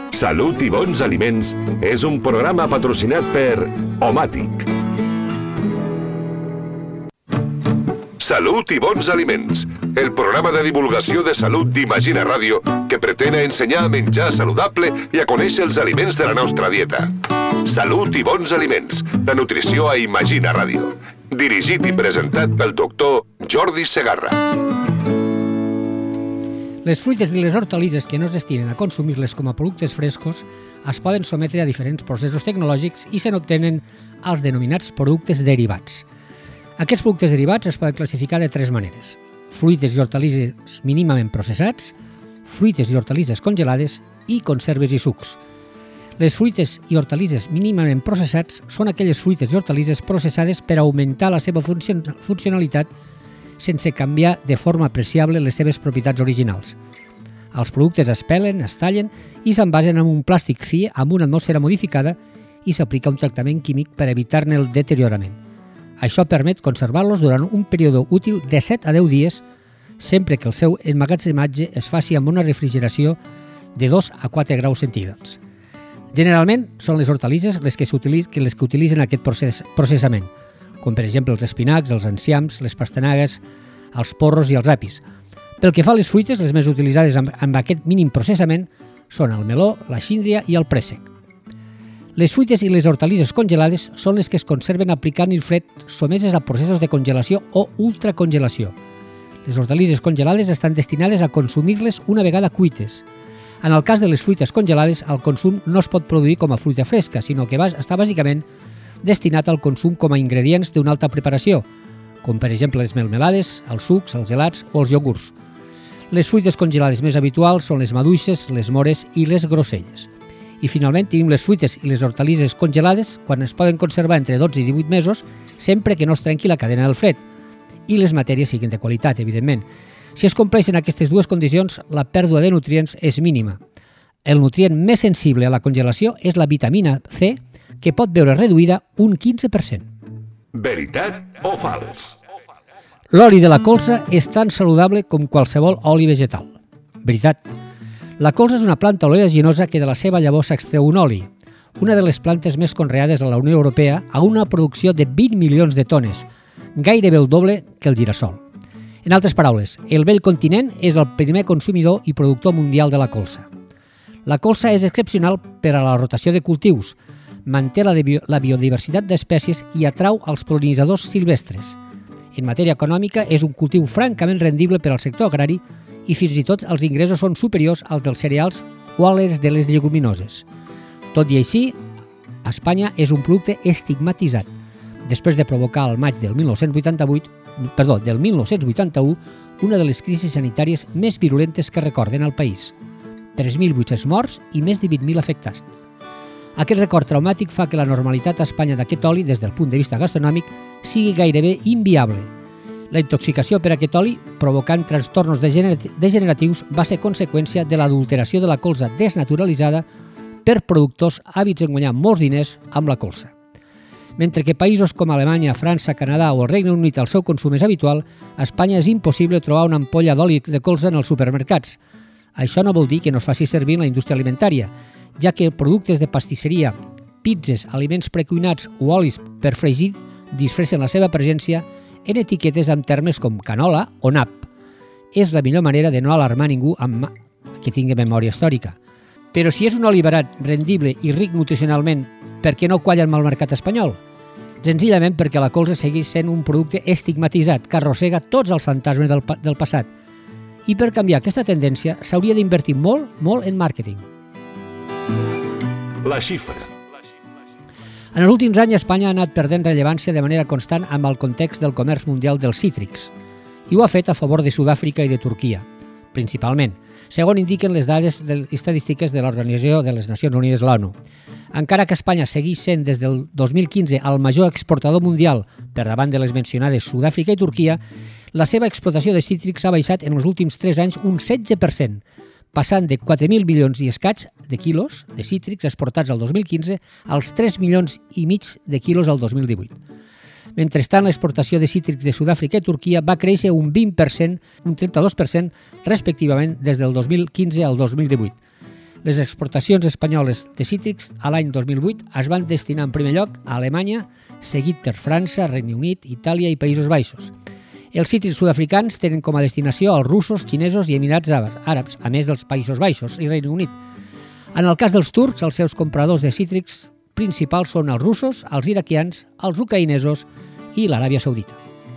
Salut i bons aliments és un programa patrocinat per Omàtic. Salut i bons aliments, el programa de divulgació de salut d'Imagina Ràdio que pretén ensenyar a menjar saludable i a conèixer els aliments de la nostra dieta. Salut i bons aliments, la nutrició a Imagina Ràdio. Dirigit i presentat pel doctor Jordi Segarra. Les fruites i les hortalisses que no es destinen a consumir-les com a productes frescos es poden sometre a diferents processos tecnològics i se n'obtenen els denominats productes derivats. Aquests productes derivats es poden classificar de tres maneres: fruites i hortalisses mínimament processats, fruites i hortalisses congelades i conserves i sucs. Les fruites i hortalisses mínimament processats són aquelles fruites i hortalisses processades per augmentar la seva funcionalitat sense canviar de forma apreciable les seves propietats originals. Els productes es pelen, es tallen i s'envasen en un plàstic fi amb una atmosfera modificada i s'aplica un tractament químic per evitar-ne el deteriorament. Això permet conservar-los durant un període útil de 7 a 10 dies, sempre que el seu emmagatzematge es faci amb una refrigeració de 2 a 4 graus centígrads. Generalment són les hortalisses les que utilitzen aquest processament, com per exemple els espinacs, els enciams, les pastanagues, els porros i els apis. Pel que fa a les fruites, les més utilitzades amb aquest mínim processament són el meló, la síndria i el préssec. Les fruites i les hortalisses congelades són les que es conserven aplicant el fred someses a processos de congelació o ultracongelació. Les hortalisses congelades estan destinades a consumir-les una vegada cuites. En el cas de les fruites congelades, el consum no es pot produir com a fruita fresca, sinó que està bàsicament destinat al consum com a ingredients d'una alta preparació, com per exemple les melmelades, els sucs, els gelats o els iogurts. Les fruites congelades més habituals són les maduixes, les mores i les groselles. I finalment tenim les fruites i les hortalisses congelades quan es poden conservar entre 12 i 18 mesos sempre que no es trenqui la cadena del fred i les matèries siguin de qualitat, evidentment. Si es compleixen aquestes dues condicions, la pèrdua de nutrients és mínima. El nutrient més sensible a la congelació és la vitamina C, que pot veure reduïda un 15%. Veritat o fals? L'oli de la colza és tan saludable com qualsevol oli vegetal. Veritat. La colza és una planta oleaginosa que de la seva llavor s'extreu un oli, una de les plantes més conreades a la Unió Europea a una producció de 20 milions de tones, gairebé el doble que el girassol. En altres paraules, el vell continent és el primer consumidor i productor mundial de la colza. La colza és excepcional per a la rotació de cultius, manté la biodiversitat d'espècies i atrau els pol·linitzadors silvestres. En matèria econòmica, és un cultiu francament rendible per al sector agrari i fins i tot els ingressos són superiors als dels cereals o als de les lleguminoses. Tot i així, a Espanya és un producte estigmatitzat, després de provocar al maig del 1981 una de les crisis sanitàries més virulentes que recorden al país. 3.800 morts i més de 20.000 afectats. Aquest record traumàtic fa que la normalitat a Espanya d'aquest oli, des del punt de vista gastronòmic, sigui gairebé inviable. La intoxicació per aquest oli, provocant trastorns degeneratius, va ser conseqüència de l'adulteració de la colza desnaturalitzada per productors hàbits en guanyar molts diners amb la colza. Mentre que països com Alemanya, França, Canadà o el Regne Unit el seu consum és habitual, a Espanya és impossible trobar una ampolla d'oli de colza en els supermercats. Això no vol dir que no es faci servir en la indústria alimentària, ja que productes de pastisseria, pizzas, aliments precuinats o olis per fregir disfressen la seva presència en etiquetes amb termes com canola o nap. És la millor manera de no alarmar ningú que tingui memòria històrica. Però si és un oli barat, rendible i ric nutricionalment, per què no qualla amb el mercat espanyol? Senzillament perquè la colza segueix sent un producte estigmatitzat que arrossega tots els fantasmes del passat. I per canviar aquesta tendència s'hauria d'invertir molt en màrqueting. La xifra. En els últims anys, Espanya ha anat perdent rellevància de manera constant amb el context del comerç mundial dels cítrics, i ho ha fet a favor de Sud-àfrica i de Turquia, principalment, segons indiquen les dades estadístiques de l'Organització de les Nacions Unides, l'ONU. Encara que Espanya segueix sent des del 2015 el major exportador mundial per davant de les mencionades Sud-àfrica i Turquia, la seva explotació de cítrics ha baixat en els últims 3 anys un 16%, passant de 4.000 milions i escaig de quilos de cítrics exportats al 2015 als 3 milions i mig de quilos al 2018. Mentrestant, l'exportació de cítrics de Sud-àfrica i Turquia va créixer un 20%, un 32%, respectivament, des del 2015 al 2018. Les exportacions espanyoles de cítrics a l'any 2008 es van destinar en primer lloc a Alemanya, seguit per França, Regne Unit, Itàlia i Països Baixos. Els cítrics sud-africans tenen com a destinació els russos, xinesos i Emirats Àrabs, a més dels Països Baixos i Regne Unit. En el cas dels turcs, els seus compradors de cítrics principals són els russos, els iraquians, els ucraïnesos i l'Aràbia Saudita.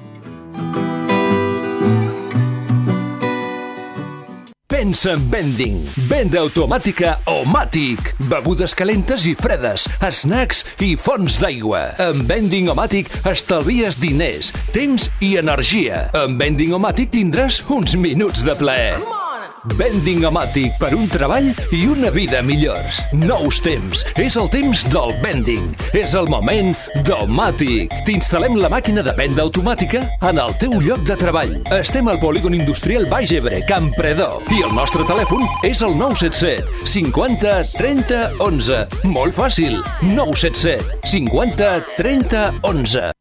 Pensa en vending. Venda automàtica Omatic. Begudes calentes i fredes, snacks i fonts d'aigua. Amb Vending Omatic estalvies diners, temps i energia. Amb Vending Omatic tindràs uns minuts de plaer. Vending Omatic, per un treball i una vida millors. Nous temps. És el temps del vending. És el moment d'Omatic. T'instal·lem la màquina de venda automàtica en el teu lloc de treball. Estem al polígon industrial Baix Ebre, Campredó. I el nostre telèfon és el 977 50 30 11. Molt fàcil. 977 50 30 11.